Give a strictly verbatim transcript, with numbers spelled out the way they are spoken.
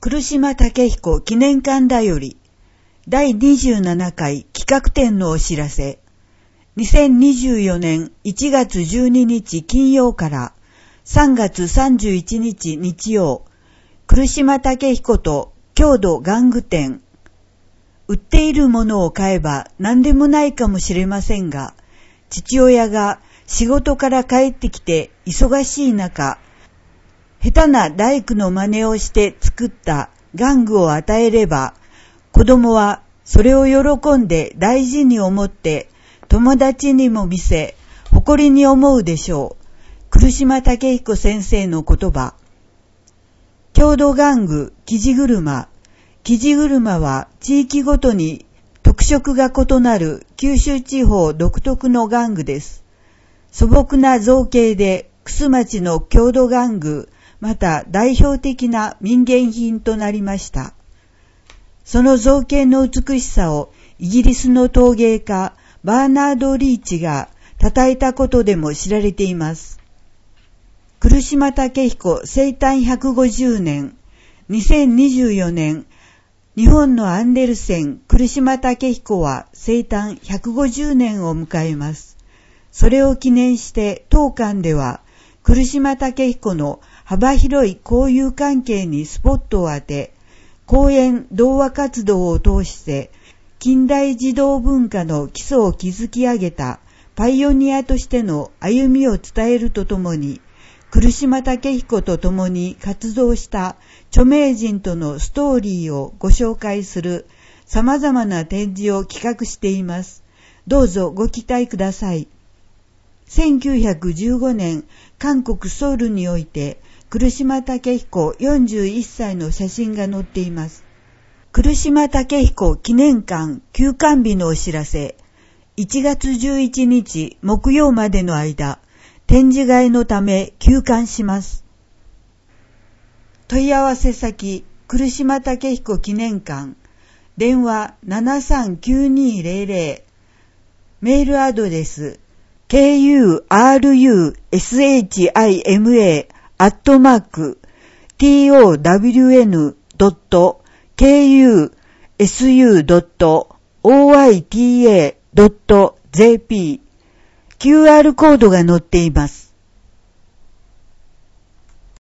来島武彦記念館だよりだいにじゅうななかい企画展のお知らせ。にせんにじゅうよねんいちがつじゅうににち金曜からさんがつさんじゅういちにち日曜、来島武彦と郷土玩具展。売っているものを買えば何でもないかもしれませんが、父親が仕事から帰ってきて忙しい中、下手な大工の真似をして作った玩具を与えれば、子供はそれを喜んで大事に思って友達にも見せ、誇りに思うでしょう。来島武彦先生の言葉。郷土玩具、生地車。生地車は地域ごとに特色が異なる九州地方独特の玩具です。素朴な造形で楠町の郷土玩具、また代表的な民芸品となりました。その造形の美しさをイギリスの陶芸家バーナード・リーチが称えたことでも知られています。来島武彦生誕ひゃくごじゅうねん、にせんにじゅうよねん、日本のアンデルセン来島武彦は生誕ひゃくごじゅうねんを迎えます。それを記念して当館では来島武彦の幅広い交友関係にスポットを当て、講演童話活動を通して近代児童文化の基礎を築き上げたパイオニアとしての歩みを伝えるとともに、来島武彦と共に活動した著名人とのストーリーをご紹介する様々な展示を企画しています。どうぞご期待ください。せんきゅうひゃくじゅうごねん、韓国ソウルにおいて来島武彦よんじゅういっさいの写真が載っています。来島武彦記念館休館日のお知らせ。いちがつじゅういちにち木曜までの間、展示会のため休館します。問い合わせ先、来島武彦記念館、電話 ななさんきゅうにーぜろぜろ、メールアドレス、ケーユーアールユーエスエイチアイエムエー アットマーク、トウダブリューエヌ ドット ケーユーエスユー ドット オーアイティーエー ドット ジェーピー、キューアール コードが載っています。